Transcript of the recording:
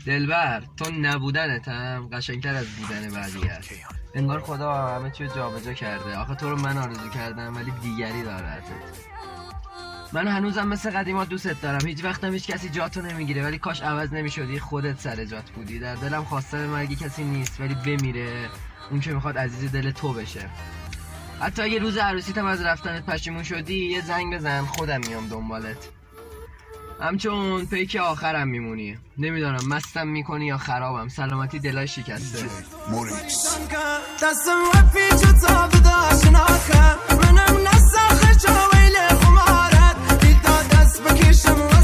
دلبر تو نبودنتم قشنگتر از بودن بعدی است. انگار خدا همه چیو جابجا کرده. آخه تو رو من آرزو کردم ولی دیگری دارتت. من هنوزم مثل قدیما دوست دارم. هیچ وقتم هیچ کسی جاتو نمیگیره، ولی کاش عوض نمیشدی خودت سر جات بودی. در دلم خواستار مرگی کسی نیست، ولی بمیره اون که میخواد عزیز دل تو بشه. حتی اگه روز عروسیتم از رفتنت پشیمون شدی یه زنگ بزن، خودم میام دنبالت. همچون پیک آخرم میمونی. نمیدونم مستم میکنی یا خرابم. سلامتی دلای شکسته. موریکس دستم وفی جو تابداشن آخه منم نساخه جاویل خمارت دیدا دست بکشم